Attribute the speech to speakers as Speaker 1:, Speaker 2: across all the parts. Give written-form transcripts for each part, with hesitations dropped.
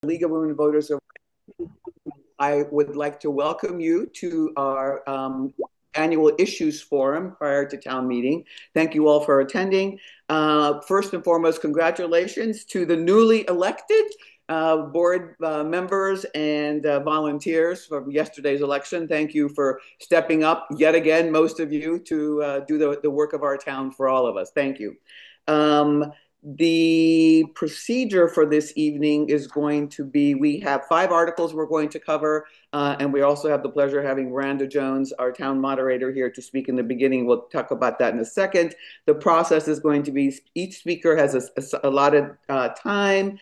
Speaker 1: League of Women Voters, I would like to welcome you to our annual issues forum prior to town meeting. Thank you all for attending. First and foremost, congratulations to the newly elected board members and volunteers from yesterday's election. Thank you for stepping up yet again, most of you, to do the work of our town for all of us. Thank you. The procedure for this evening is going to be, we have 5 articles we're going to cover, and we also have the pleasure of having Miranda Jones, our town moderator, here to speak in the beginning. We'll talk about that in a second. The process is going to be each speaker has a allotted time.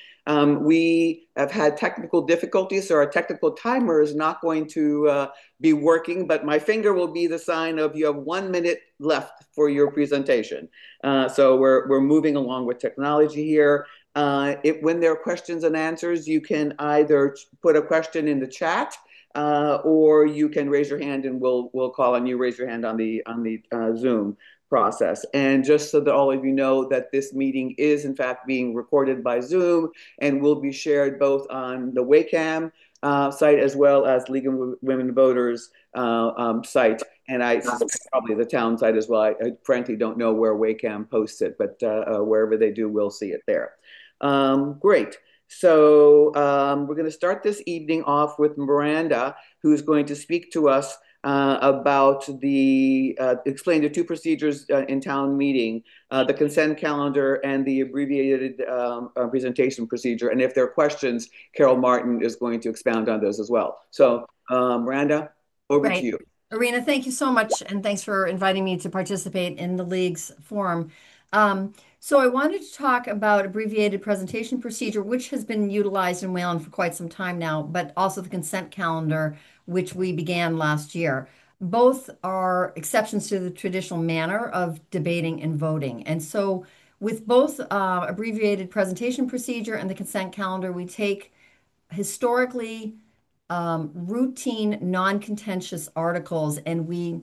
Speaker 1: We have had technical difficulties, so our technical timer is not going to be working, but my finger will be the sign of you have 1 minute left for your presentation. So we're moving along with technology here. When there are questions and answers, you can either put a question in the chat, or you can raise your hand and we'll call on you. Raise your hand on the Zoom process. And just so that all of you know that this meeting is in fact being recorded by Zoom and will be shared both on the WACAM site as well as League of Women Voters site. And I suspect probably the town site as well. I frankly don't know where WACAM posts it, but wherever they do, we'll see it there. Great. So we're going to start this evening off with Miranda, who's going to speak to us about explain the 2 procedures in town meeting, the consent calendar and the abbreviated presentation procedure. And if there are questions, Carol Martin is going to expound on those as well. So Miranda, over to you.
Speaker 2: Irina, thank you so much, and thanks for inviting me to participate in the League's forum. So I wanted to talk about abbreviated presentation procedure, which has been utilized in Wayland for quite some time now, but also the consent calendar, which we began last year. Both are exceptions to the traditional manner of debating and voting. And so with both abbreviated presentation procedure and the consent calendar, we take historically routine, non-contentious articles, and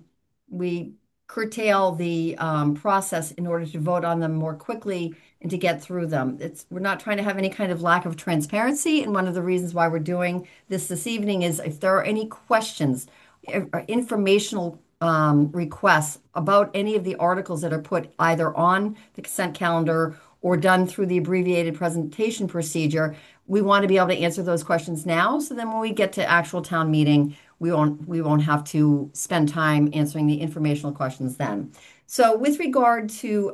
Speaker 2: we curtail the process in order to vote on them more quickly and to get through them. We're not trying to have any kind of lack of transparency, and one of the reasons why we're doing this evening is if there are any questions or informational requests about any of the articles that are put either on the consent calendar or done through the abbreviated presentation procedure, we want to be able to answer those questions now. So then when we get to actual town meeting, we won't have to spend time answering the informational questions then. So with regard to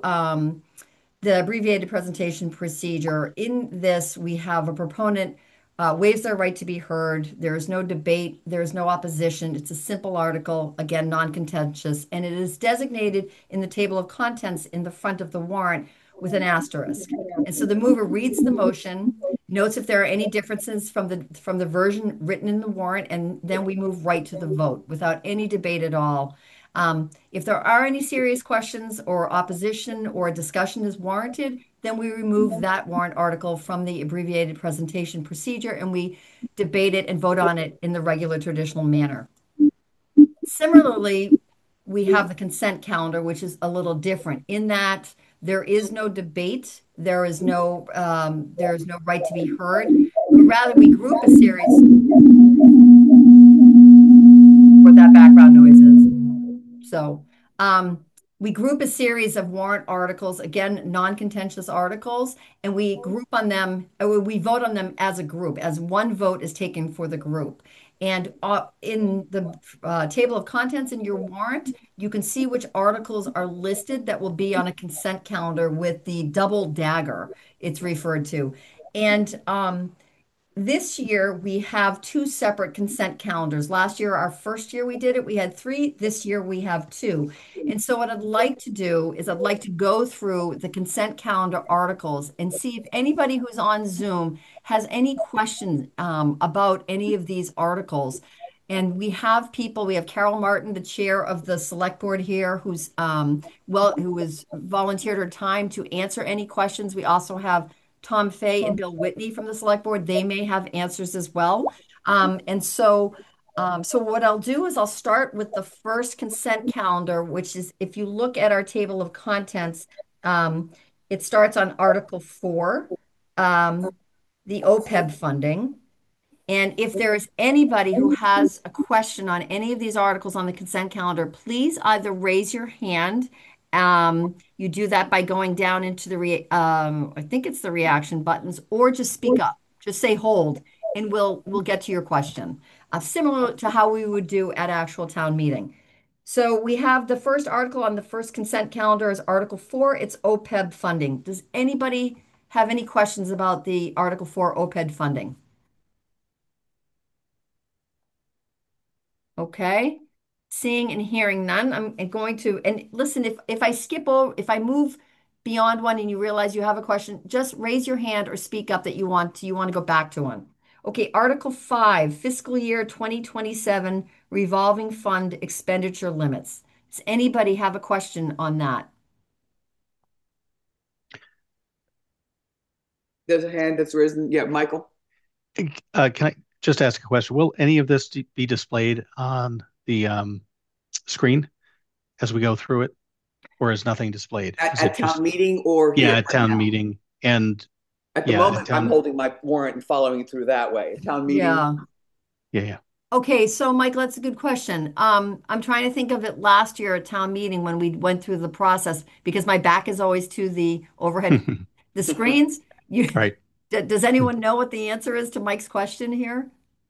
Speaker 2: the abbreviated presentation procedure, in this, we have a proponent waives their right to be heard. There is no debate. There is no opposition. It's a simple article, again, non-contentious, and it is designated in the table of contents in the front of the warrant with an asterisk. And so the mover reads the motion, notes if there are any differences from the version written in the warrant, and then we move right to the vote without any debate at all. If there are any serious questions or opposition or discussion is warranted, then we remove that warrant article from the abbreviated presentation procedure and we debate it and vote on it in the regular traditional manner. Similarly, we have the consent calendar, which is a little different in that there is no debate. There is no right to be heard. Rather, we group a series where that background noise is. So we group a series of warrant articles, again, non-contentious articles, and we group on them, or we vote on them as a group, as one vote is taken for the group. And in the table of contents in your warrant, you can see which articles are listed that will be on a consent calendar with the double dagger, it's referred to. And this year, we have 2 separate consent calendars. Last year, our first year we did it, we had 3. This year, we have 2. And so what I'd like to do is I'd like to go through the consent calendar articles and see if anybody who's on Zoom has any questions about any of these articles. And we have Carol Martin, the chair of the select board here, who has volunteered her time to answer any questions. We also have Tom Fay and Bill Whitney from the select board. They may have answers as well. So what I'll do is I'll start with the first consent calendar, which is, if you look at our table of contents, it starts on Article 4, the OPEB funding. And if there is anybody who has a question on any of these articles on the consent calendar, please either raise your hand. You do that by going down into I think it's the reaction buttons, or just speak up. Just say hold, and we'll get to your question. Similar to how we would do at actual town meeting. So we have the first article on the first consent calendar is Article 4. It's OPEB funding. Does anybody have any questions about the Article 4 OPEB funding? Okay. Seeing and hearing none, I'm going to, and listen, if I skip over, if I move beyond one and you realize you have a question, just raise your hand or speak up that you want to go back to one. Okay, Article 5, fiscal year 2027 revolving fund expenditure limits. Does anybody have a question on that?
Speaker 1: There's a hand that's risen. Yeah, Michael.
Speaker 3: Can I just ask a question? Will any of this be displayed on the screen as we go through it, or is nothing displayed? Is
Speaker 1: At
Speaker 3: it
Speaker 1: town
Speaker 3: just,
Speaker 1: meeting or
Speaker 3: yeah,
Speaker 1: here
Speaker 3: at
Speaker 1: right
Speaker 3: town
Speaker 1: now?
Speaker 3: meeting and
Speaker 1: At the
Speaker 3: yeah, at
Speaker 1: moment, I'm
Speaker 3: town,
Speaker 1: holding my warrant and following through that way. At town meeting,
Speaker 2: Yeah.
Speaker 3: yeah, yeah.
Speaker 2: Okay, so Michael, that's a good question. I'm trying to think of it last year at town meeting when we went through the process because my back is always to the overhead, the screens. You,
Speaker 3: Right.
Speaker 2: does anyone know what the answer is to Mike's question here?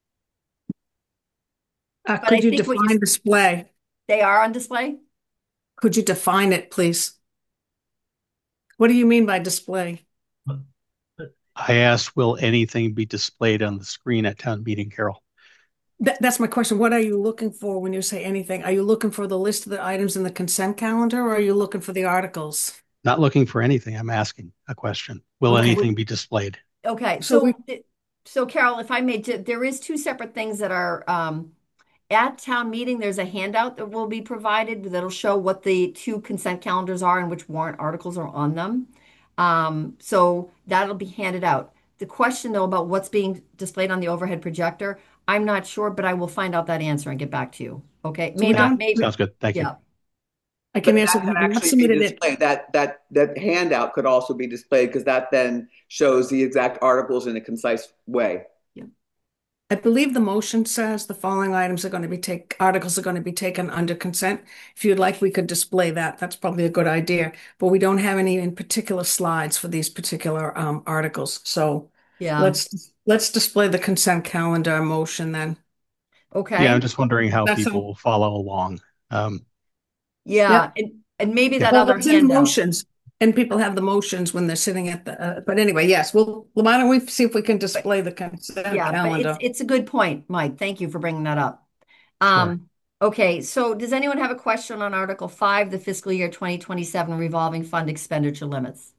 Speaker 2: But I
Speaker 4: Could you
Speaker 2: think what you
Speaker 4: define display?
Speaker 2: they are on display.
Speaker 4: Could you define it, please? What do you mean by display?
Speaker 3: I asked, will anything be displayed on the screen at town meeting, Carol?
Speaker 4: That's my question. What are you looking for when you say anything? Are you looking for the list of the items in the consent calendar, or are you looking for the articles?
Speaker 3: Not looking for anything. I'm asking a question. Will
Speaker 4: Okay,
Speaker 3: anything be displayed?
Speaker 2: Okay,
Speaker 4: so we,
Speaker 2: so Carol, if I may, there is two separate things that are at town meeting. There's a handout that will be provided that'll show what the two consent calendars are and which warrant articles are on them. So that'll be handed out. The question though about what's being displayed on the overhead projector, I'm not sure, but I will find out that answer and get back to you. Okay,
Speaker 4: so
Speaker 2: may
Speaker 4: we
Speaker 3: Okay,
Speaker 2: not,
Speaker 4: don't,
Speaker 2: may,
Speaker 3: sounds good. Thank you.
Speaker 2: yeah,
Speaker 4: I
Speaker 1: but
Speaker 4: can answer,
Speaker 1: that
Speaker 4: we
Speaker 1: can
Speaker 4: have not
Speaker 1: actually be
Speaker 4: submitted it.
Speaker 1: displayed. That handout could also be displayed because that then shows the exact articles in a concise way.
Speaker 2: yeah.
Speaker 4: I believe the motion says the following items are going to be articles are going to be taken under consent. If you'd like, we could display that. That's probably a good idea. But we don't have any in particular slides for these particular articles. So
Speaker 2: Yeah.
Speaker 4: let's display the consent calendar motion then.
Speaker 3: Yeah, I'm
Speaker 2: Okay.
Speaker 3: just wondering how
Speaker 4: That's
Speaker 3: people will follow along.
Speaker 2: Yeah,
Speaker 4: yep.
Speaker 2: and maybe
Speaker 3: Yeah,
Speaker 2: that
Speaker 4: Well,
Speaker 2: other
Speaker 4: it's in
Speaker 2: handout.
Speaker 4: motions, and people have the motions when they're sitting at the. But anyway, yes. Well, why don't we see if we can
Speaker 2: But
Speaker 4: display the consent
Speaker 2: yeah, but it's
Speaker 4: calendar?
Speaker 2: it's a good point, Mike. Thank you for bringing that up.
Speaker 3: sure.
Speaker 2: Okay, so does anyone have a question on Article 5, the fiscal year 2027 revolving fund expenditure limits?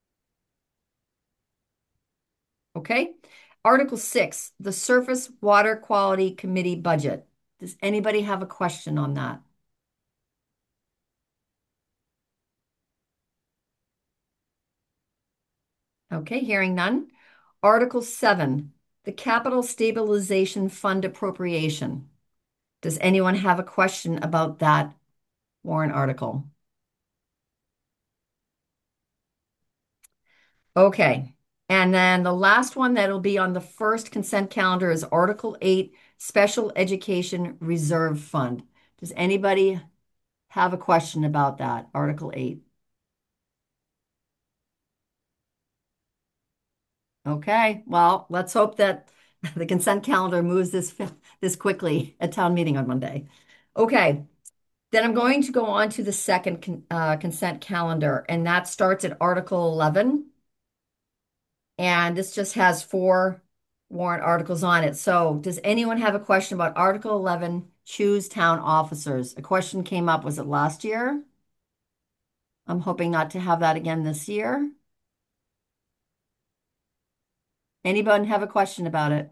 Speaker 2: Okay. Article 6, the Surface Water Quality Committee budget. Does anybody have a question on that? Okay, hearing none. Article 7, the Capital Stabilization Fund appropriation. Does anyone have a question about that warrant article? Okay. And then the last one that'll be on the first consent calendar is Article 8, Special Education Reserve Fund. Does anybody have a question about that, Article 8? Okay, well, let's hope that the consent calendar moves this quickly at town meeting on Monday. Okay, then I'm going to go on to the second consent calendar, and that starts at Article 11. And this just has four warrant articles on it. So does anyone have a question about Article 11, choose town officers? A question came up, was it last year? I'm hoping not to have that again this year. Anyone have a question about it?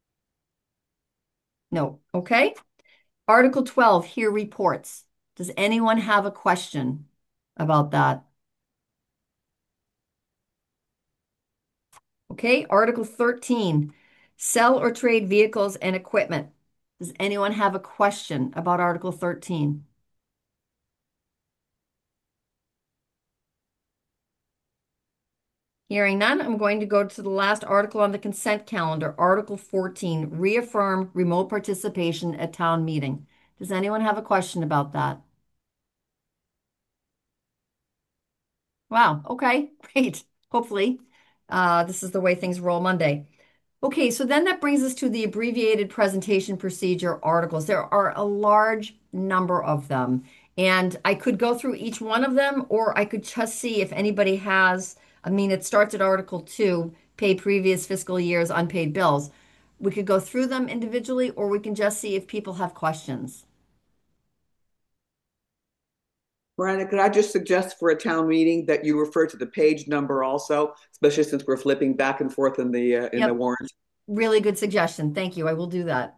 Speaker 2: No. Okay. Article 12, hear reports. Does anyone have a question about that? Okay. Article 13, sell or trade vehicles and equipment. Does anyone have a question about Article 13? Hearing none, I'm going to go to the last article on the consent calendar, Article 14, reaffirm remote participation at town meeting. Does anyone have a question about that? Wow, okay, great. Hopefully, this is the way things roll Monday. Okay, so then that brings us to the abbreviated presentation procedure articles. There are a large number of them, and I could go through each one of them, or I could just see if anybody has, I mean, it starts at Article 2, pay previous fiscal year's unpaid bills. We could go through them individually, or we can just see if people have questions.
Speaker 1: Miranda, could I just suggest for a town meeting that you refer to the page number also, especially since we're flipping back and forth in the
Speaker 2: Yep,
Speaker 1: warrant?
Speaker 2: really good suggestion. Thank you. I will do that.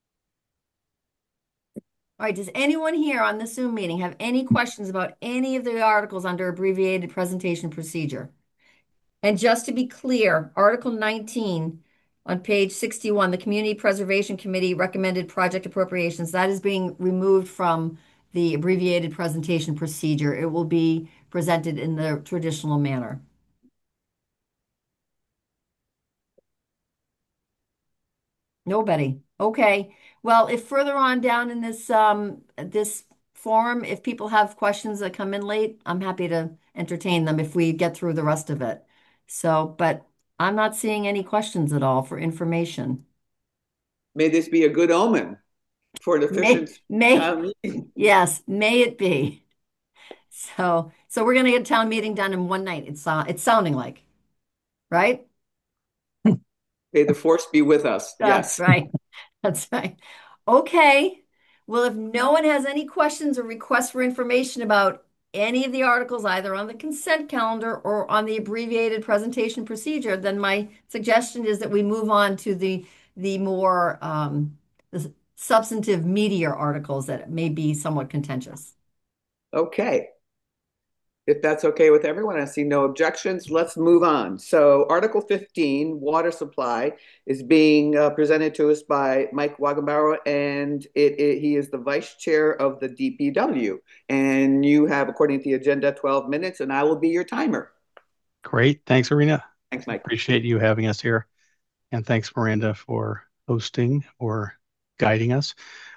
Speaker 2: All right, does anyone here on the Zoom meeting have any questions about any of the articles under abbreviated presentation procedure? And just to be clear, Article 19 on page 61, the Community Preservation Committee recommended project appropriations, that is being removed from the abbreviated presentation procedure. It will be presented in the traditional manner. Nobody. Okay. Well, if further on down in this forum, if people have questions that come in late, I'm happy to entertain them if we get through the rest of it. So, but I'm not seeing any questions at all for information.
Speaker 1: May this be a good omen for an efficient
Speaker 2: May,
Speaker 1: town meeting.
Speaker 2: yes, may it be. So we're gonna get town meeting done in one night. It's sounding like, right?
Speaker 1: May the force be with us.
Speaker 2: That's
Speaker 1: Yes.
Speaker 2: right. That's right. Okay. Well, if no one has any questions or requests for information about any of the articles, either on the consent calendar or on the abbreviated presentation procedure, then my suggestion is that we move on to the more the substantive meatier articles that may be somewhat contentious.
Speaker 1: Okay. If that's okay with everyone, I see no objections. Let's move on. So, Article 15, water supply, is being presented to us by Mike Wagenbauer, and he is the vice chair of the DPW. And you have, according to the agenda, 12 minutes, and I will be your timer.
Speaker 3: Great. Thanks, Arena.
Speaker 1: Thanks, Mike.
Speaker 3: Appreciate you having us here. And thanks, Miranda, for hosting or guiding us.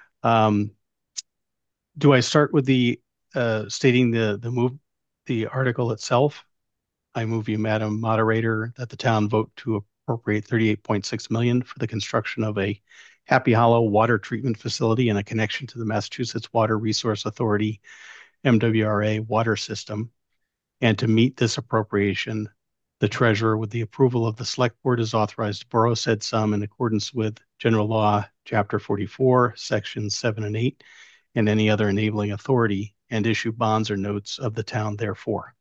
Speaker 3: Do I start with the stating the article itself? I move you, Madam Moderator, that the town vote to appropriate 38.6 million for the construction of a Happy Hollow water treatment facility and a connection to the Massachusetts Water Resource Authority, MWRA water system. And to meet this appropriation, the treasurer, with the approval of the select board, is authorized to borrow said sum in accordance with General Law, Chapter 44, Sections 7 and 8, and any other enabling authority, and issue bonds or notes of the town therefore.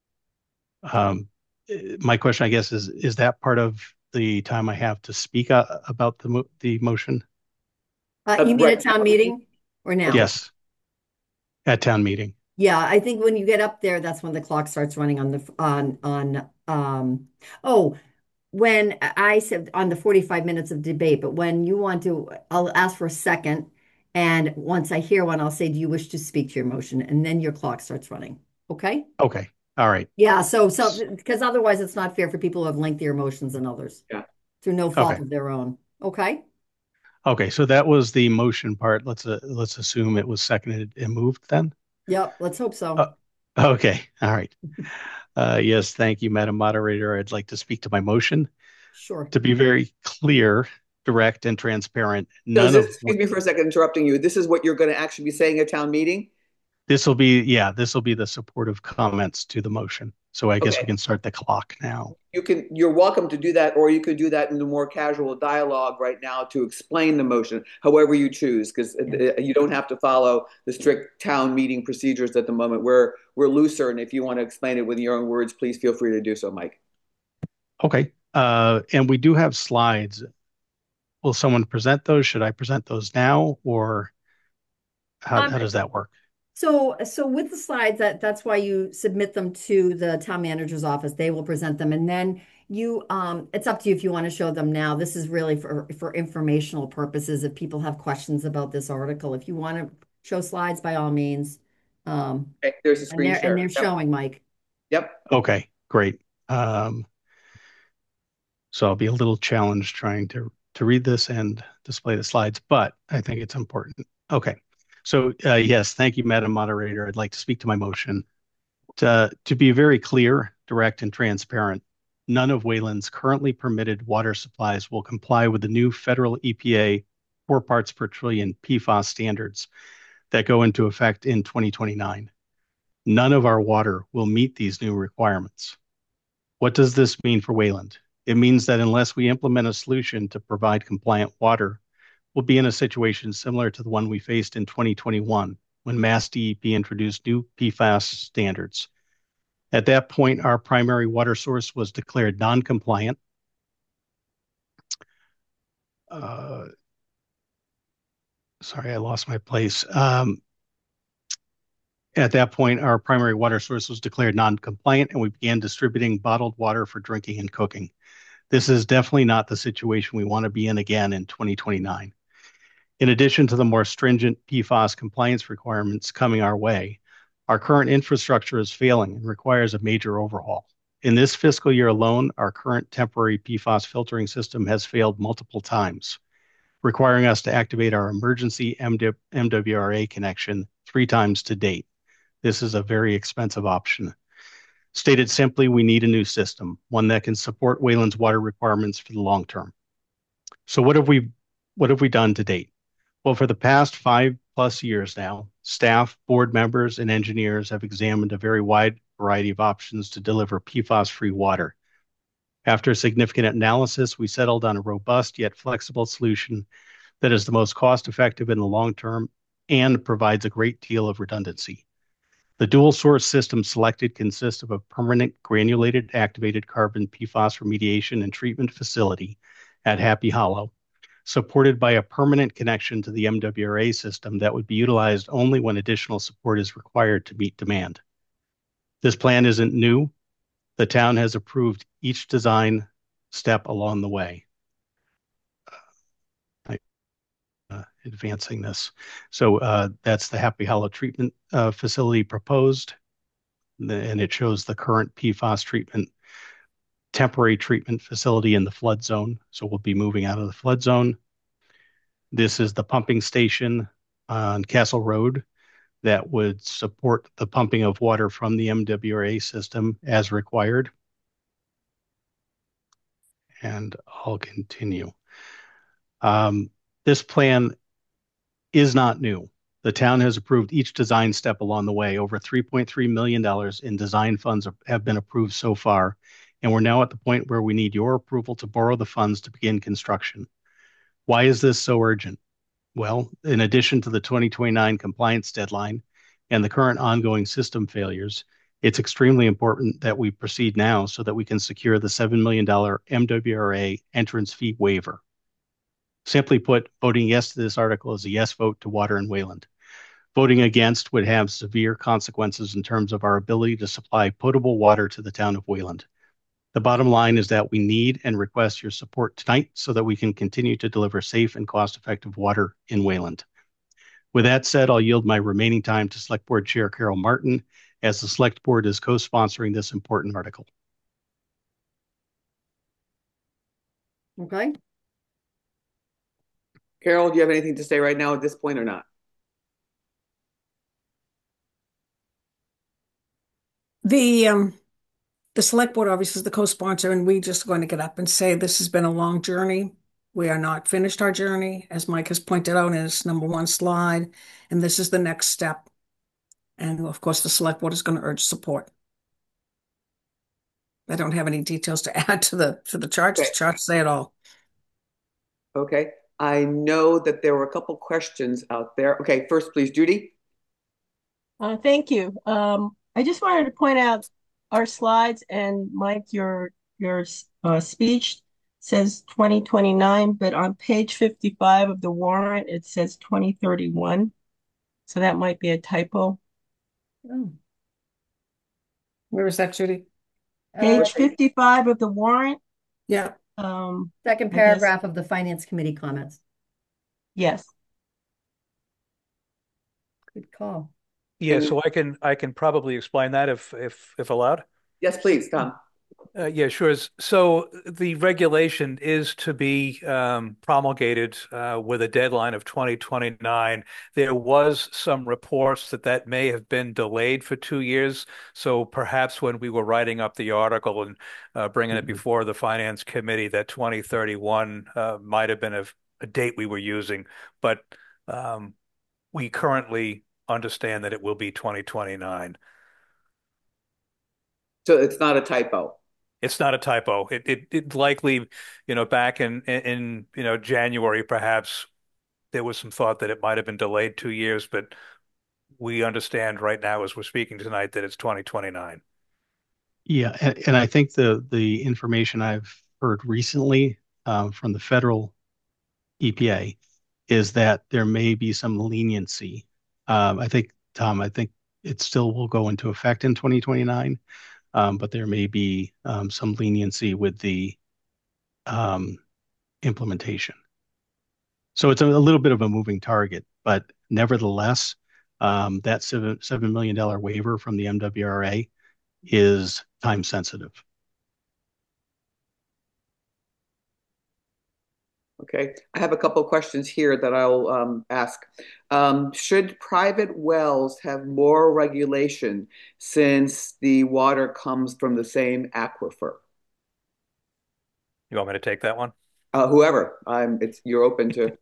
Speaker 3: My question, I guess, is that part of the time I have to speak about the motion?
Speaker 2: You mean
Speaker 1: Right
Speaker 2: at town
Speaker 1: now,
Speaker 2: meeting or now?
Speaker 3: Yes, at town meeting.
Speaker 2: Yeah, I think when you get up there, that's when the clock starts running on the oh, when I said on the 45 minutes of debate, but when you want to, I'll ask for a second, and once I hear one, I'll say, "Do you wish to speak to your motion?" And then your clock starts running. Okay?
Speaker 3: Okay. All right.
Speaker 2: Yeah, so because otherwise it's not fair for people who have lengthier motions than others
Speaker 1: yeah.
Speaker 2: through no fault
Speaker 3: Okay.
Speaker 2: of their own. Okay?
Speaker 3: Okay. So that was the motion part. Let's assume it was seconded and moved then.
Speaker 2: Yep, let's hope
Speaker 3: Uh,
Speaker 2: so.
Speaker 3: okay. All right. Yes. Thank you, Madam Moderator. I'd like to speak to my motion.
Speaker 2: Sure.
Speaker 3: To be very clear, direct, and transparent,
Speaker 1: So,
Speaker 3: none of
Speaker 1: excuse me for a second, interrupting you. This is what you're going to actually be saying at town meeting?
Speaker 3: this will be the supportive comments to the motion. So I guess we
Speaker 1: Okay.
Speaker 3: can start the clock now.
Speaker 1: You're welcome to do that, or you could do that in the more casual dialogue right now to explain the motion, however you choose, because you don't have to follow the strict town meeting procedures at the moment. We're looser, and if you want to explain it with your own words, please feel free to do so, Mike.
Speaker 3: Okay. And we do have slides. Will someone present those? Should I present those now, or how
Speaker 2: Um,
Speaker 3: does that work?
Speaker 2: so with the slides, that's why you submit them to the town manager's office. They will present them, and then it's up to you if you want to show them now. This is really for informational purposes. If people have questions about this article, if you want to show slides, by all means.
Speaker 1: Okay, there's a
Speaker 2: And
Speaker 1: screen
Speaker 2: they're
Speaker 1: share. Yep.
Speaker 2: showing, Mike.
Speaker 1: Yep.
Speaker 3: Okay, great. So I'll be a little challenged trying to read this and display the slides, but I think it's important. Okay. So yes, thank you, Madam Moderator. I'd like to speak to my motion. To be very clear, direct, and transparent, none of Wayland's currently permitted water supplies will comply with the new federal EPA 4 parts per trillion PFAS standards that go into effect in 2029. None of our water will meet these new requirements. What does this mean for Wayland? It means that unless we implement a solution to provide compliant water, we'll be in a situation similar to the one we faced in 2021 when Mass DEP introduced new PFAS standards. At that point, our primary water source was declared non-compliant. Sorry, I lost my place. At that point, our primary water source was declared non-compliant, and we began distributing bottled water for drinking and cooking. This is definitely not the situation we want to be in again in 2029. In addition to the more stringent PFAS compliance requirements coming our way, our current infrastructure is failing and requires a major overhaul. In this fiscal year alone, our current temporary PFAS filtering system has failed multiple times, requiring us to activate our emergency MWRA connection 3 times to date. This is a very expensive option. Stated simply, we need a new system, one that can support Wayland's water requirements for the long term. So what have we done to date? Well, for the past 5+ years now, staff, board members, and engineers have examined a very wide variety of options to deliver PFAS-free water. After significant analysis, we settled on a robust yet flexible solution that is the most cost-effective in the long term and provides a great deal of redundancy. The dual source system selected consists of a permanent granulated activated carbon PFAS remediation and treatment facility at Happy Hollow, supported by a permanent connection to the MWRA system that would be utilized only when additional support is required to meet demand. This plan isn't new. The town has approved each design step along the way. Advancing this. So that's the Happy Hollow treatment facility proposed, and it shows the current PFAS treatment, temporary treatment facility in the flood zone. So we'll be moving out of the flood zone. This is the pumping station on Castle Road that would support the pumping of water from the MWRA system as required. And I'll continue. This plan is not new. The town has approved each design step along the way. Over $3.3 million in design funds have been approved so far, and we're now at the point where we need your approval to borrow the funds to begin construction. Why is this so urgent? Well, in addition to the 2029 compliance deadline and the current ongoing system failures, it's extremely important that we proceed now so that we can secure the $7 million MWRA entrance fee waiver. Simply put, voting yes to this article is a yes vote to water in Wayland. Voting against would have severe consequences in terms of our ability to supply potable water to the town of Wayland. The bottom line is that we need and request your support tonight so that we can continue to deliver safe and cost-effective water in Wayland. With that said, I'll yield my remaining time to Select Board Chair Carol Martin, as the Select Board is co-sponsoring this important article.
Speaker 2: Okay.
Speaker 1: Carol, do you have anything to say right now at this point or not?
Speaker 4: The select board obviously is the co-sponsor, and we just going to get up and say this has been a long journey. We are not finished our journey, as Mike has pointed out in his #1 slide, and this is the next step. And of course, the select board is going to urge support. I don't have any details to add to the charts.
Speaker 1: Okay.
Speaker 4: The charts say it all.
Speaker 1: Okay. I know that there were a couple questions out there. Okay, first, please, Judy.
Speaker 5: Thank you. I just wanted to point out our slides, and Mike, your speech says 2029, but on page 55 of the warrant, it says 2031. So that might be a typo.
Speaker 2: Oh.
Speaker 4: Where is that, Judy?
Speaker 5: Page 55 of the warrant.
Speaker 4: Yeah.
Speaker 2: Second paragraph of the Finance Committee comments.
Speaker 5: Yes.
Speaker 2: Good call.
Speaker 6: Yeah, so I can probably explain that if allowed.
Speaker 1: Yes, please, Tom.
Speaker 6: Yeah, sure. So the regulation is to be promulgated with a deadline of 2029. There was some reports that that may have been delayed for 2 years. So perhaps when we were writing up the article and bringing it
Speaker 3: Mhm.
Speaker 6: before the Finance Committee, that 2031 might have been a date we were using. But um, we currently understand that it will be 2029.
Speaker 1: So it's not a typo.
Speaker 6: It's not a typo. It likely, back in January, perhaps there was some thought that it might have been delayed 2 years, but we understand right now as we're speaking tonight that it's 2029.
Speaker 3: Yeah, and I think the information I've heard recently from the federal EPA is that there may be some leniency. I think, Tom, I think it still will go into effect in 2029, but there may be some leniency with the um, implementation. So it's a little bit of a moving target, but nevertheless, that $7 million waiver from the MWRA is time sensitive.
Speaker 1: Okay, I have a couple of questions here that I'll ask. Should private wells have more regulation since the water comes from the same aquifer?
Speaker 6: You want me to take that one?
Speaker 1: Whoever, you're open to.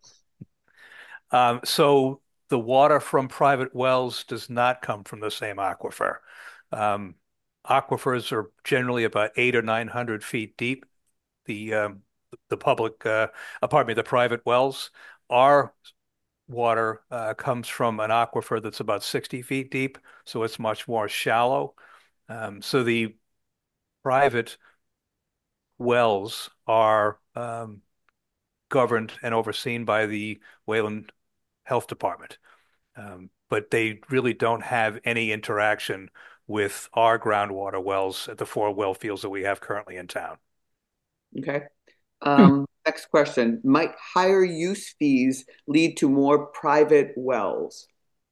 Speaker 6: So the water from private wells does not come from the same aquifer. Um, Aquifers are generally about 800 or 900 feet deep. The public, pardon me, the private wells. Our water comes from an aquifer that's about 60 feet deep, so it's much more shallow. So the private wells are governed and overseen by the Wayland Health Department. But they really don't have any interaction with our groundwater wells at the four well fields that we have currently in town.
Speaker 1: Okay.
Speaker 4: Hmm.
Speaker 1: Next question. Might higher use fees lead to more private wells?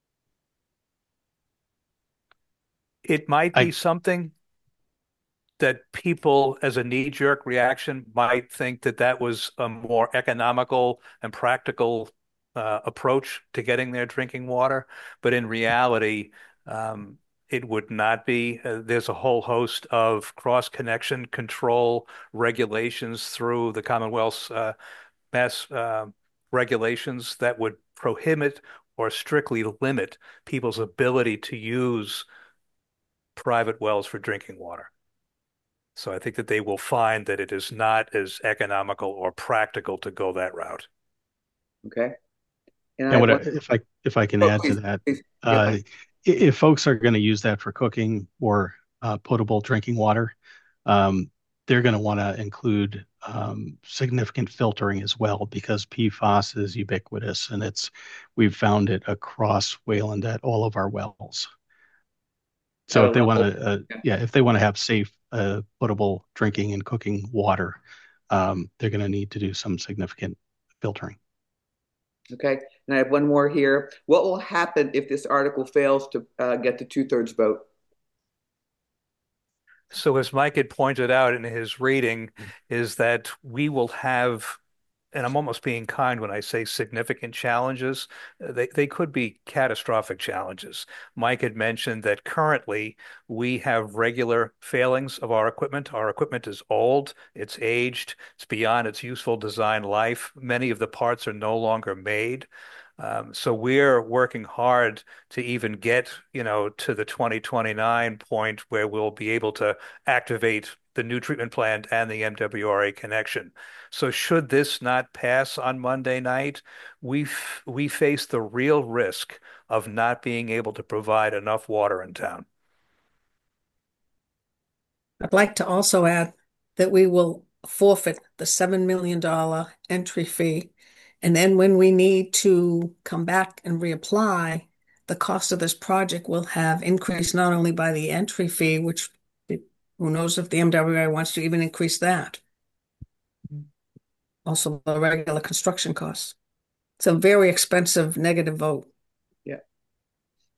Speaker 6: It might be
Speaker 3: I
Speaker 6: something that people, as a knee-jerk reaction, might think that that was a more economical and practical approach to getting their drinking water. But in reality, um, it would not be. There's a whole host of cross-connection control regulations through the Commonwealth's mass regulations that would prohibit or strictly limit people's ability to use private wells for drinking water. So I think that they will find that it is not as economical or practical to go that route.
Speaker 1: Okay. And I
Speaker 3: and
Speaker 1: have
Speaker 3: what
Speaker 1: one.
Speaker 3: if I can
Speaker 1: Oh,
Speaker 3: add to
Speaker 1: please,
Speaker 3: that,
Speaker 1: please. Yep.
Speaker 3: uh, if folks are going to use that for cooking or potable drinking water, um, they're going to want to include significant filtering as well because PFAS is ubiquitous and we've found it across Wayland at all of our wells.
Speaker 1: At
Speaker 3: So
Speaker 1: a
Speaker 3: if they want
Speaker 1: level.
Speaker 3: to,
Speaker 1: Yeah.
Speaker 3: yeah, if they want to have safe, potable drinking and cooking water, they're going to need to do some significant filtering.
Speaker 1: Okay. And I have one more here. What will happen if this article fails to get the two-thirds vote?
Speaker 6: So as Mike had pointed out in his reading, is that we will have, and I'm almost being kind when I say significant challenges. They could be catastrophic challenges. Mike had mentioned that currently we have regular failings of our equipment. Our equipment is old, it's aged, it's beyond its useful design life. Many of the parts are no longer made. So we're working hard to even get, to the 2029 point where we'll be able to activate the new treatment plant and the MWRA connection. So should this not pass on Monday night, we face the real risk of not being able to provide enough water in town.
Speaker 4: I'd like to also add that we will forfeit the $7 million entry fee. And then when we need to come back and reapply, the cost of this project will have increased not only by the entry fee, which who knows if the MWA wants to even increase that, also the regular construction costs. It's a very expensive negative vote.
Speaker 1: Yeah.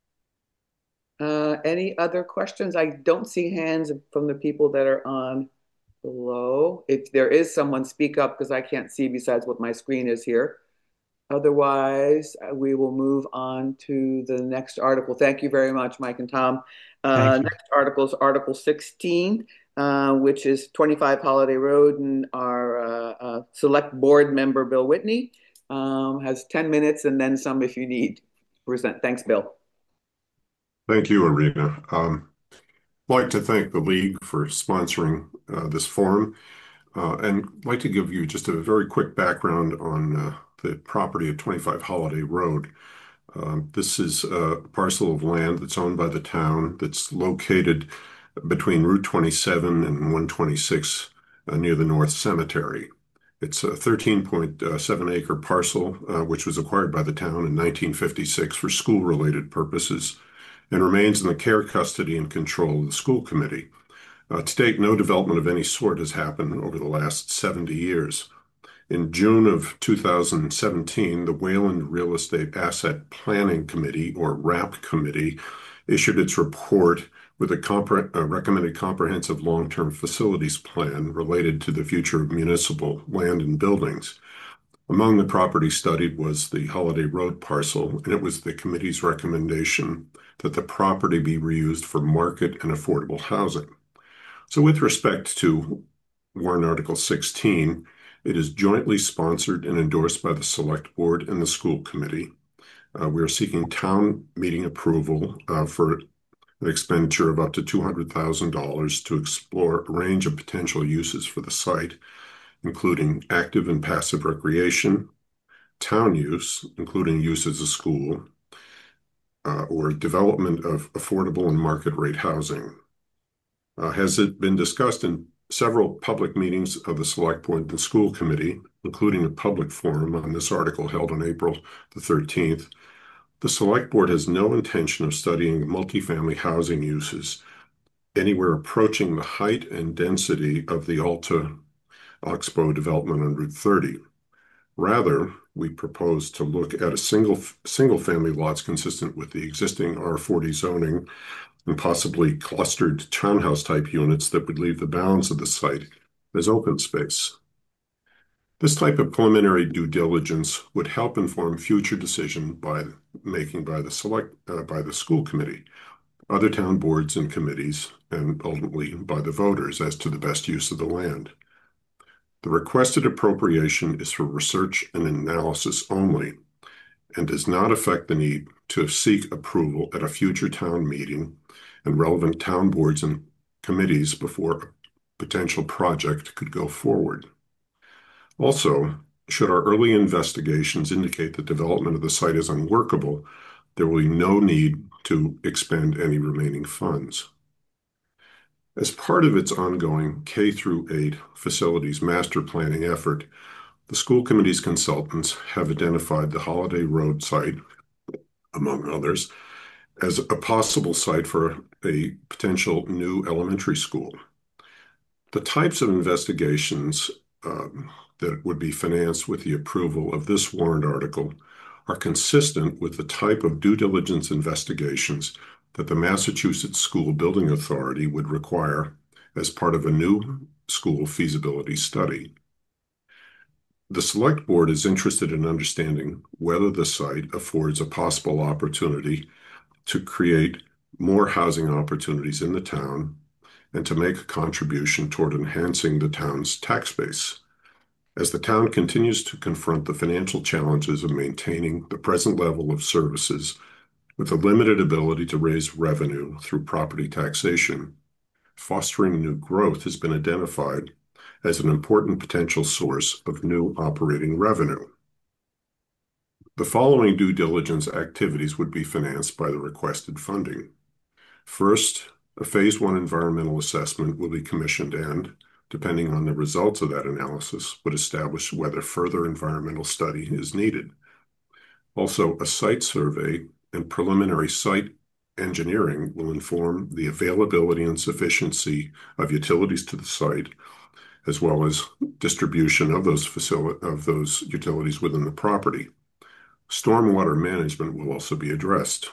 Speaker 1: Any other questions? I don't see hands from the people that are on below. If there is someone, speak up because I can't see besides what my screen is here. Otherwise, we will move on to the next article. Thank you very much, Mike and Tom.
Speaker 3: Thank you.
Speaker 1: Next article is Article 16, which is 25 Holiday Road, and our select board member, Bill Whitney, has 10 minutes and then some if you need to present. Thanks, Bill.
Speaker 7: Thank you, Arena. I'd like to thank the League for sponsoring this forum, and I'd like to give you just a very quick background on the property at 25 Holiday Road. This is a parcel of land that's owned by the town that's located between Route 27 and 126 near the North Cemetery. It's a 13.7 acre parcel, which was acquired by the town in 1956 for school-related purposes and remains in the care, custody, and control of the school committee. To date, no development of any sort has happened over the last 70 years. In June of 2017, the Wayland Real Estate Asset Planning Committee, or RAP Committee, issued its report with a recommended comprehensive long-term facilities plan related to the future of municipal land and buildings. Among the property studied was the Holiday Road parcel, and it was the committee's recommendation that the property be reused for market and affordable housing. So with respect to Warrant Article 16, it is jointly sponsored and endorsed by the Select Board and the School Committee. We are seeking town meeting approval for an expenditure of up to $200,000 to explore a range of potential uses for the site, including active and passive recreation, town use, including use as a school, or development of affordable and market rate housing. Has it been discussed in several public meetings of the Select Board and the School Committee, including a public forum on this article held on April the 13th, the Select Board has no intention of studying multifamily housing uses anywhere approaching the height and density of the Alta Oxbow development on Route 30. Rather, we propose to look at a single-family lots consistent with the existing R40 zoning and possibly clustered townhouse-type units that would leave the balance of the site as open space. This type of preliminary due diligence would help inform future decision making by the school committee, other town boards and committees, and ultimately by the voters as to the best use of the land. The requested appropriation is for research and analysis only and does not affect the need to seek approval at a future town meeting and relevant town boards and committees before a potential project could go forward. Also, should our early investigations indicate that development of the site is unworkable, there will be no need to expend any remaining funds. As part of its ongoing K-8 facilities master planning effort, the school committee's consultants have identified the Holiday Road site, among others, as a possible site for a potential new elementary school. The types of investigations that would be financed with the approval of this warrant article are consistent with the type of due diligence investigations that the Massachusetts School Building Authority would require as part of a new school feasibility study. The Select Board is interested in understanding whether the site affords a possible opportunity to create more housing opportunities in the town and to make a contribution toward enhancing the town's tax base. As the town continues to confront the financial challenges of maintaining the present level of services with a limited ability to raise revenue through property taxation, fostering new growth has been identified as an important potential source of new operating revenue. The following due diligence activities would be financed by the requested funding. First, a Phase 1 environmental assessment will be commissioned and, depending on the results of that analysis, would establish whether further environmental study is needed. Also, a site survey and preliminary site engineering will inform the availability and sufficiency of utilities to the site, as well as distribution of those utilities within the property. Stormwater management will also be addressed.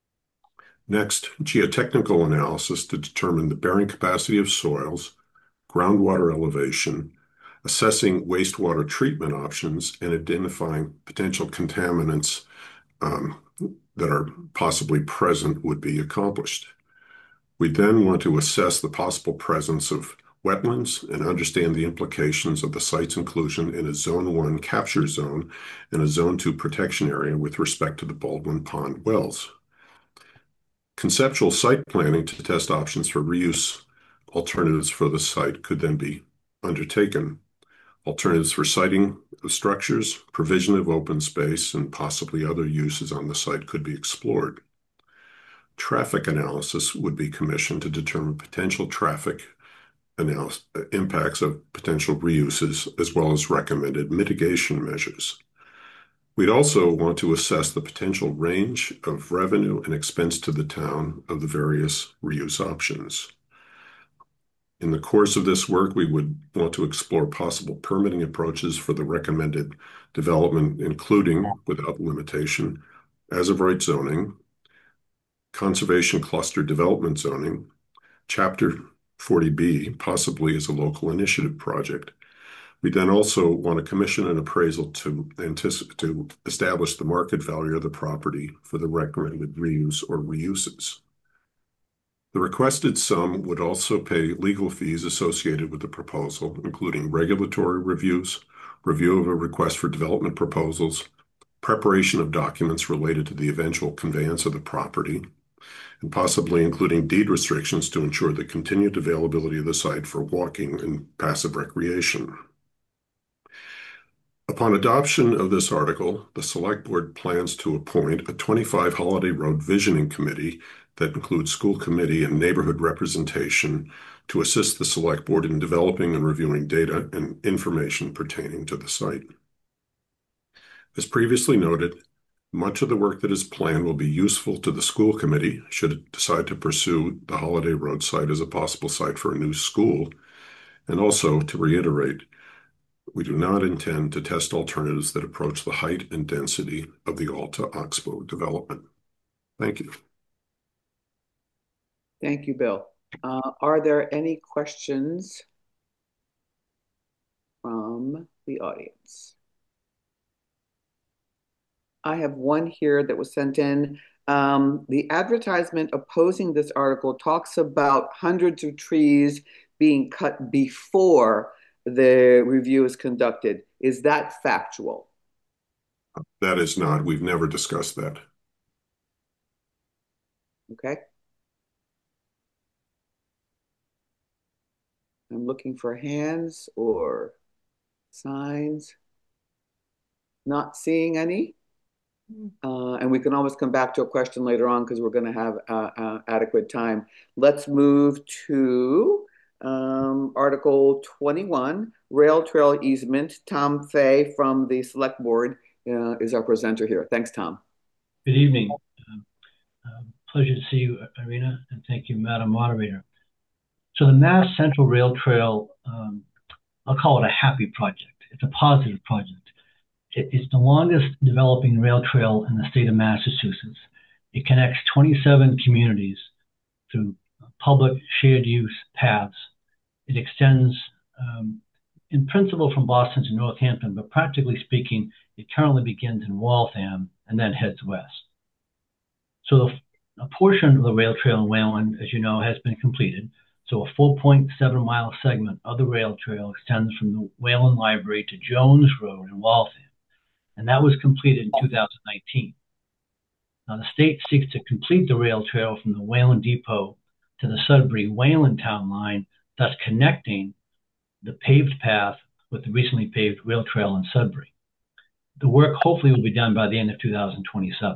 Speaker 7: Next, geotechnical analysis to determine the bearing capacity of soils, groundwater elevation, assessing wastewater treatment options, and identifying potential contaminants that are possibly present would be accomplished. We then want to assess the possible presence of wetlands and understand the implications of the site's inclusion in a Zone 1 capture zone and a Zone 2 protection area with respect to the Baldwin Pond wells. Conceptual site planning to test options for reuse alternatives for the site could then be undertaken. Alternatives for siting of structures, provision of open space, and possibly other uses on the site could be explored. Traffic analysis would be commissioned to determine potential traffic impacts of potential reuses, as well as recommended mitigation measures. We'd also want to assess the potential range of revenue and expense to the town of the various reuse options. In the course of this work, we would want to explore possible permitting approaches for the recommended development, including, without limitation, as-of-right zoning, conservation cluster development zoning, Chapter 40B, possibly as a local initiative project. We then also want to commission an appraisal to establish the market value of the property for the recommended reuse or reuses. The requested sum would also pay legal fees associated with the proposal, including regulatory reviews, review of a request for development proposals, preparation of documents related to the eventual conveyance of the property, and possibly including deed restrictions to ensure the continued availability of the site for walking and passive recreation. Upon adoption of this article, the Select Board plans to appoint a 25 Holiday Road Visioning Committee that includes school committee and neighborhood representation to assist the Select Board in developing and reviewing data and information pertaining to the site. As previously noted, much of the work that is planned will be useful to the school committee should it decide to pursue the Holiday Road site as a possible site for a new school. And also, to reiterate, we do not intend to test alternatives that approach the height and density of the Alta Oxbow development. Thank you.
Speaker 1: Thank you, Bill. Are there any questions from the audience? I have one here that was sent in. The advertisement opposing this article talks about hundreds of trees being cut before the review is conducted. Is that factual?
Speaker 7: That is not. We've never discussed that.
Speaker 1: Okay. I'm looking for hands or signs. Not seeing any. And we can always come back to a question later on because we're going to have adequate time. Let's move to Article 21, Rail Trail Easement. Tom Fay from the Select Board is our presenter here. Thanks, Tom.
Speaker 8: Good evening. Pleasure to see you, Irina, and thank you, Madam Moderator. So the Mass Central Rail Trail, I'll call it a happy project. It's a positive project. It's the longest developing rail trail in the state of Massachusetts. It connects 27 communities through public shared use paths. It extends in principle from Boston to Northampton, but practically speaking, it currently begins in Waltham and then heads west. So a portion of the rail trail in Wayland, as you know, has been completed. So a 4.7-mile segment of the rail trail extends from the Wayland Library to Jones Road in Waltham, and that was completed in 2019. Now the state seeks to complete the rail trail from the Wayland Depot to the Sudbury-Wayland town line, thus connecting the paved path with the recently paved rail trail in Sudbury. The work hopefully will be done by the end of 2027.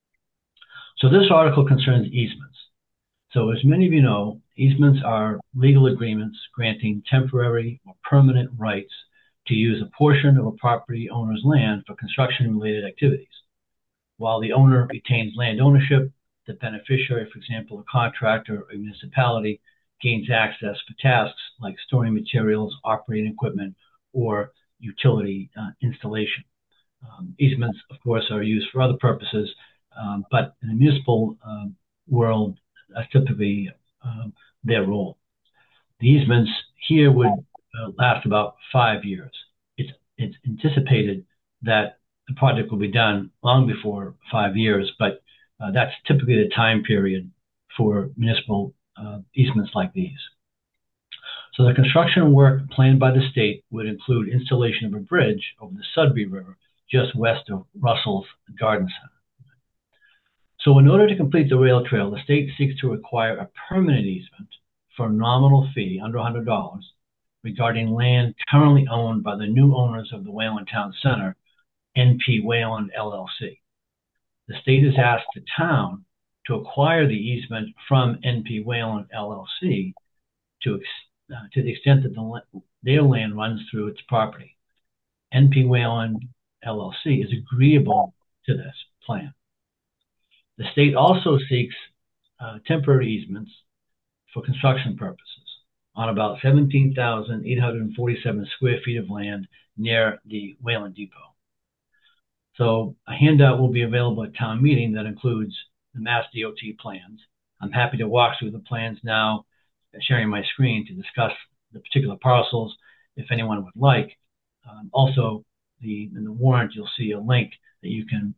Speaker 8: So this article concerns easements. So as many of you know, easements are legal agreements granting temporary or permanent rights to use a portion of a property owner's land for construction-related activities. While the owner retains land ownership, the beneficiary, for example, a contractor or a municipality, gains access for tasks like storing materials, operating equipment, or utility installation. Easements, of course, are used for other purposes, but in the municipal world, that's typically their role. The easements here would last about 5 years. It's anticipated that the project will be done long before 5 years, but that's typically the time period for municipal easements like these. So the construction work planned by the state would include installation of a bridge over the Sudbury River just west of Russell's Garden Center. So in order to complete the rail trail, the state seeks to acquire a permanent easement for a nominal fee under $100 regarding land currently owned by the new owners of the Wayland Town Center, NP Wayland LLC. The state has asked the town to acquire the easement from NP Wayland LLC to the extent that their land runs through its property. NP Wayland LLC is agreeable to this plan. The state also seeks temporary easements for construction purposes on about 17,847 square feet of land near the Wayland Depot. So a handout will be available at town meeting that includes the Mass DOT plans. I'm happy to walk through the plans now, sharing my screen to discuss the particular parcels if anyone would like. Also, in the warrant, you'll see a link that you can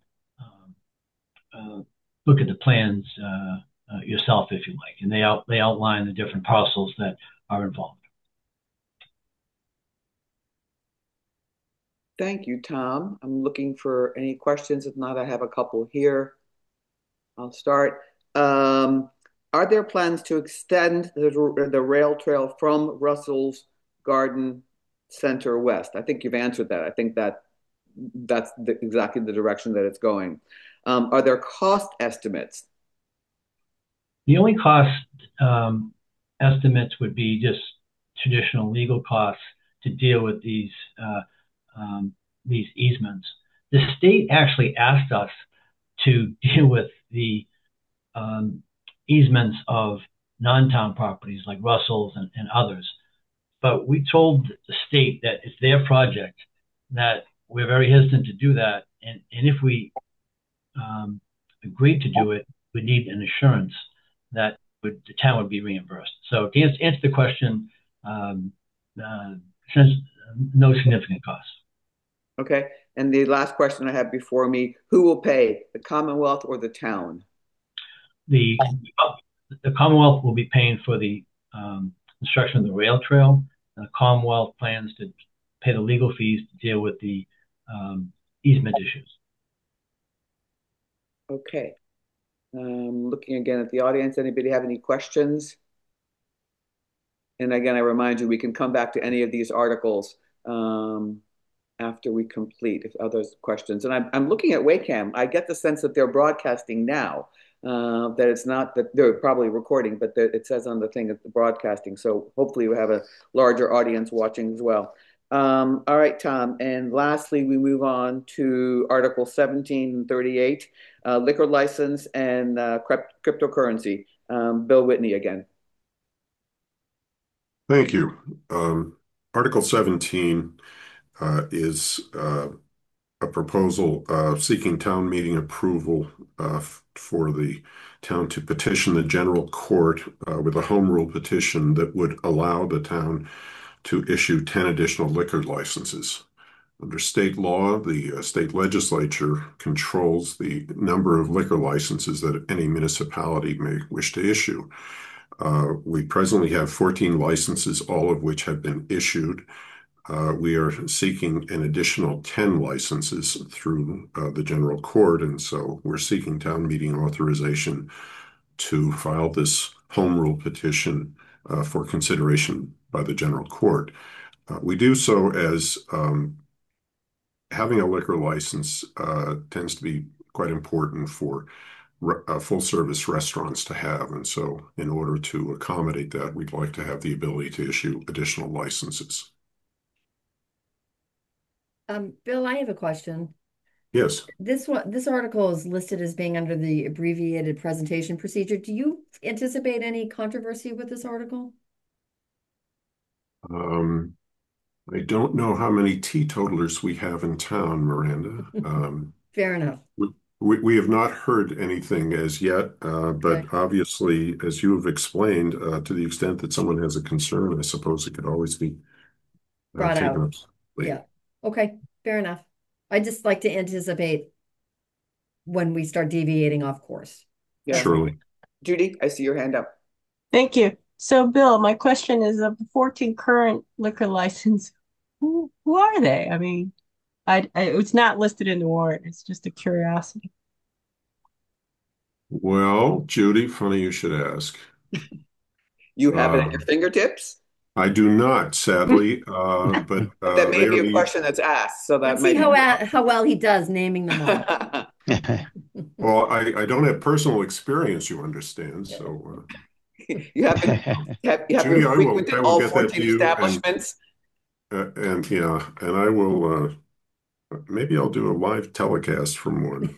Speaker 8: look at the plans yourself if you like, and they outline the different parcels that are involved.
Speaker 1: Thank you, Tom. I'm looking for any questions. If not, I have a couple here. I'll start. Are there plans to extend the rail trail from Russell's Garden Center west? I think you've answered that. I think that's exactly the direction that it's going. Are there cost estimates?
Speaker 8: The only cost estimates would be just traditional legal costs to deal with these easements. The state actually asked us to deal with the easements of non-town properties like Russell's and others. But we told the state that it's their project, that we're very hesitant to do that. And if we agreed to do it, we need an assurance that the town would be reimbursed. So to answer the question, since no significant costs.
Speaker 1: Okay. And the last question I have before me, who will pay, the Commonwealth or the town?
Speaker 8: The Commonwealth will be paying for the construction of the rail trail. The Commonwealth plans to pay the legal fees to deal with the easement issues.
Speaker 1: Okay. Looking again at the audience, anybody have any questions? And again, I remind you, we can come back to any of these articles after we complete, if others questions. And I'm looking at Wacom. I get the sense that they're broadcasting now, that it's not that they're probably recording, but it says on the thing that they're broadcasting. So hopefully we have a larger audience watching as well. All right, Tom. And lastly, we move on to Article 17 and 38, liquor license and cryptocurrency. Bill Whitney again.
Speaker 7: Thank you. Article 17 is a proposal seeking town meeting approval for the town to petition the general court with a home rule petition that would allow the town to issue 10 additional liquor licenses. Under state law, the state legislature controls the number of liquor licenses that any municipality may wish to issue. We presently have 14 licenses, all of which have been issued. We are seeking an additional 10 licenses through the general court, and so we're seeking town meeting authorization to file this home rule petition for consideration by the general court. We do so as having a liquor license tends to be quite important for full-service restaurants to have, and so in order to accommodate that, we'd like to have the ability to issue additional licenses.
Speaker 2: Bill, I have a question.
Speaker 7: Yes.
Speaker 2: This article is listed as being under the abbreviated presentation procedure. Do you anticipate any controversy with this article?
Speaker 7: I don't know how many teetotalers we have in town, Miranda.
Speaker 2: Fair enough.
Speaker 7: We have not heard anything as yet,
Speaker 2: Okay.
Speaker 7: but obviously, as you have explained, to the extent that someone has a concern, I suppose it could always be
Speaker 2: Brought
Speaker 7: taken
Speaker 2: out.
Speaker 7: up.
Speaker 2: Yeah. Okay. Fair enough. I just like to anticipate when we start deviating off course.
Speaker 1: Yeah.
Speaker 2: That's all.
Speaker 7: Surely.
Speaker 1: Judy, I see your hand up.
Speaker 5: Thank you. So, Bill, my question is of the 14 current liquor license, who are they? I mean, it's not listed in the warrant. It's just a curiosity.
Speaker 7: Well, Judy, funny you should ask.
Speaker 1: You have it at your
Speaker 7: Um,
Speaker 1: fingertips,
Speaker 7: I do not, sadly, but
Speaker 1: but that may
Speaker 7: they are
Speaker 1: be a
Speaker 7: the,
Speaker 1: question that's asked, so that
Speaker 2: Let's see
Speaker 1: might
Speaker 2: how
Speaker 1: be.
Speaker 2: how well he does naming them all.
Speaker 7: well, I don't have personal experience, you understand, so
Speaker 1: You haven't you haven't
Speaker 7: Judy,
Speaker 1: frequented
Speaker 7: I will
Speaker 1: all
Speaker 7: get that
Speaker 1: 14
Speaker 7: to you,
Speaker 1: establishments.
Speaker 7: and yeah, and I will maybe I'll do a live telecast from one.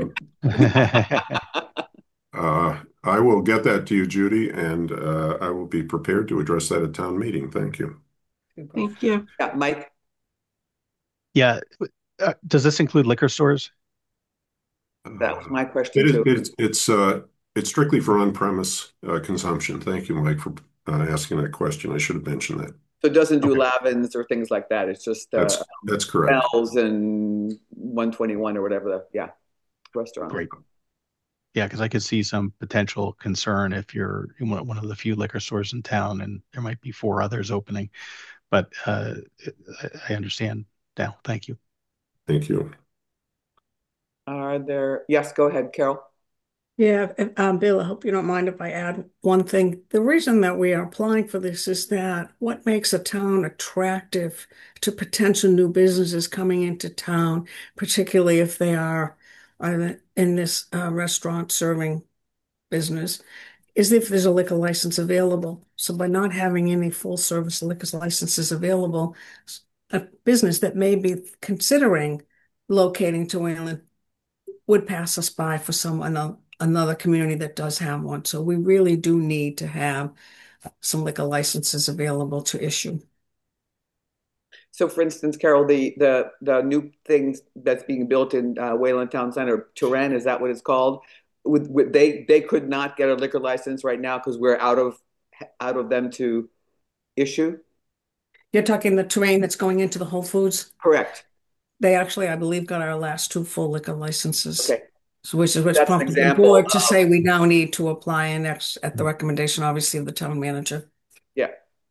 Speaker 7: I will get that to you, Judy, and I will be prepared to address that at town meeting. Thank you.
Speaker 2: Good question.
Speaker 5: Thank you.
Speaker 1: Yeah, Mike,
Speaker 3: Yeah. Does this include liquor stores?
Speaker 1: that was my question
Speaker 7: It is
Speaker 1: too.
Speaker 7: it's strictly for on-premise consumption. Thank you, Mike, for asking that question. I should have mentioned that.
Speaker 1: So it doesn't do
Speaker 3: Okay.
Speaker 1: Lavins or things like that. It's just
Speaker 7: That's correct.
Speaker 1: Bells and 121 or whatever restaurant.
Speaker 3: Great. Yeah, because I could see some potential concern if you're in one of the few liquor stores in town and there might be four others opening. But I understand now. Thank you.
Speaker 7: Thank you.
Speaker 1: Are there, yes, go ahead, Carol.
Speaker 4: Yeah, Bill, I hope you don't mind if I add one thing. The reason that we are applying for this is that what makes a town attractive to potential new businesses coming into town, particularly if they are in this restaurant serving business, is if there's a liquor license available. So by not having any full service liquor licenses available, a business that may be considering locating to Wayland would pass us by for another community that does have one. So we really do need to have some liquor licenses available to issue.
Speaker 1: So, for instance, Carol, the new things that's being built in Wayland Town Center, Turan, is that what it's called? They could not get a liquor license right now because we're out of them to issue.
Speaker 4: You're talking the terrain that's going into the Whole Foods?
Speaker 1: Correct.
Speaker 4: They actually, I believe, got our last two full liquor licenses.
Speaker 1: Okay.
Speaker 4: So which is what's
Speaker 1: That's an
Speaker 4: prompted the
Speaker 1: example
Speaker 4: board to
Speaker 1: of,
Speaker 4: say we now need to apply and that's at the recommendation, obviously, of the town manager.
Speaker 1: yeah.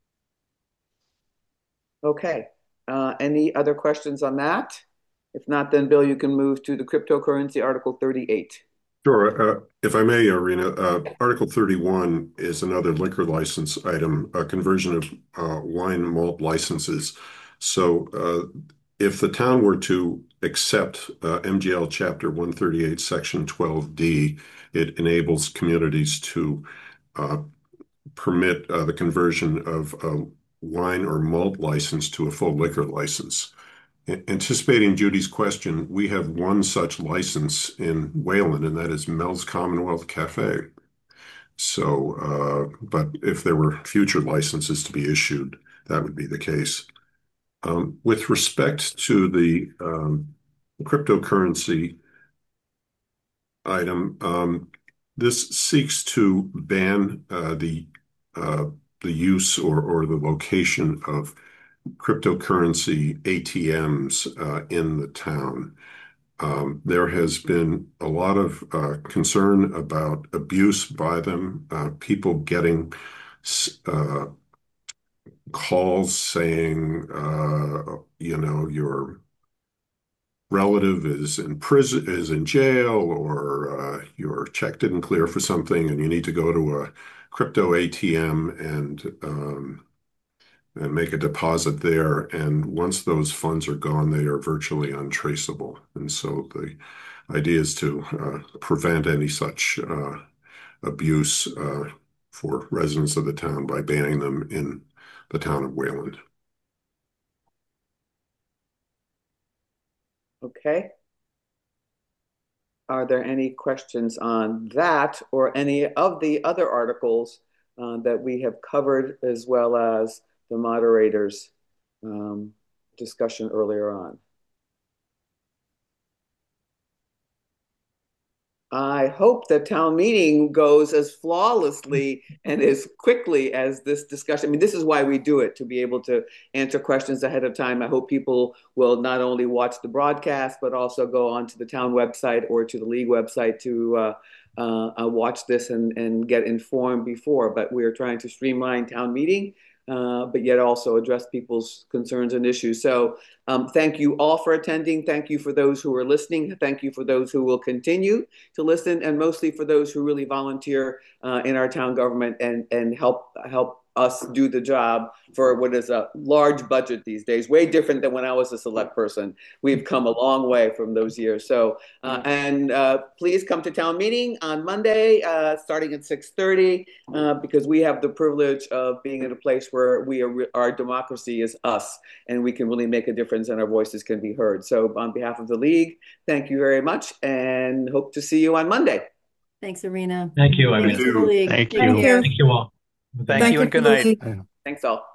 Speaker 1: Okay. Any other questions on that? If not, then Bill, you can move to the cryptocurrency Article 38.
Speaker 7: Sure. If I may, Irina, Article 31 is another liquor license item, a conversion of wine malt licenses. So if the town were to accept MGL Chapter 138, Section 12D, it enables communities to permit the conversion of a wine or malt license to a full liquor license. Anticipating Judy's question, we have one such license in Wayland, and that is Mel's Commonwealth Cafe. So, but if there were future licenses to be issued, that would be the case. With respect to the cryptocurrency item, this seeks to ban the use or the location of cryptocurrency ATMs in the town. There has been a lot of concern about abuse by them, people getting calls saying, your relative is in prison, is in jail, or your check didn't clear for something, and you need to go to a crypto ATM and make a deposit there. And once those funds are gone, they are virtually untraceable. And so the idea is to prevent any such abuse for residents of the town by banning them in the town of Wayland.
Speaker 1: Okay. Are there any questions on that or any of the other articles that we have covered, as well as the moderator's discussion earlier on? I hope that town meeting goes as flawlessly and as quickly as this discussion. I mean, this is why we do it, to be able to answer questions ahead of time. I hope people will not only watch the broadcast, but also go onto the town website or to the league website to watch this and get informed before. But we're trying to streamline town meeting, but yet also address people's concerns and issues. So thank you all for attending. Thank you for those who are listening. Thank you for those who will continue to listen, and mostly for those who really volunteer in our town government and help us do the job for what is a large budget these days, way different than when I was a select person. We've come a long way from those years. So, please come to town meeting on Monday, starting at 6:30, because we have the privilege of being in a place where our democracy is us, and we can really make a difference and our voices can be heard. So on behalf of the league, thank you very much and hope to see you on Monday.
Speaker 2: Thanks, Irina.
Speaker 8: Thank you,
Speaker 2: Thanks
Speaker 8: Irina.
Speaker 2: to the league.
Speaker 3: Thank
Speaker 2: Take
Speaker 3: you.
Speaker 2: care.
Speaker 8: Thank you all.
Speaker 6: Thank you and good night.
Speaker 1: Thanks all.